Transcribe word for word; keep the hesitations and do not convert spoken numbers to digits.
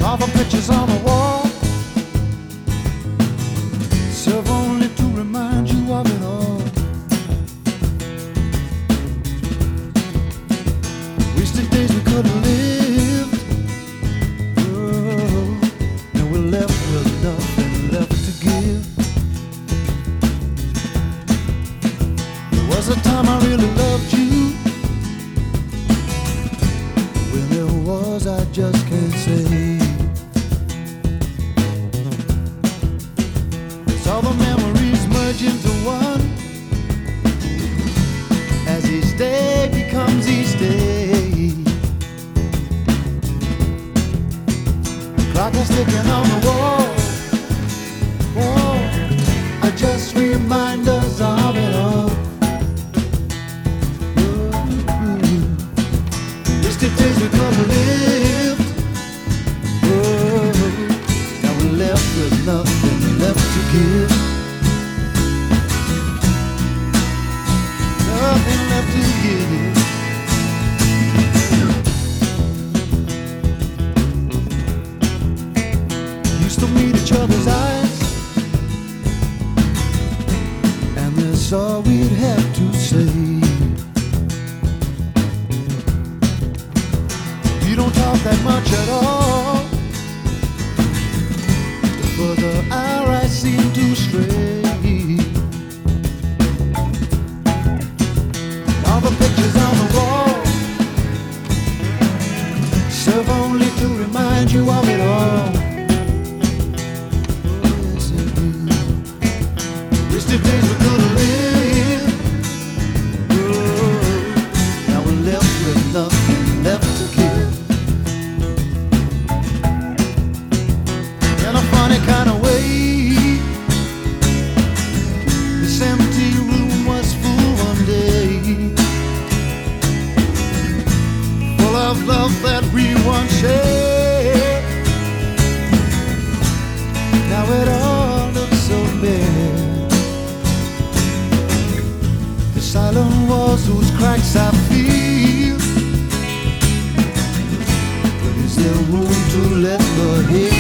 All the pictures on the wall serve only to remind you of it all. Wasted days we could have lived. Oh, now we're left with nothing left to give. There was a time I really loved you. When there was, I just can't say. All the memories merge into one as each day becomes each day. Clock is ticking on the wall. Whoa, I just remind us of it all. Wasted days we could have lived. Oh, now we're left with nothing left to give. Nothing left to give. Used to meet each other's eyes, and that's all we'd have to say. You don't talk that much at all, but the our eyes seem to stray. All the pictures on the wall serve only to remind you of it all. Oh, yes, they do. Wasted days we could have lived. Oh, now we're left with nothing left to give. In a funny kind of way, this empty room was full one day, full of love that we once shared. Now it all looks so bare. The silent walls whose cracks I feel. But is there room to let the hate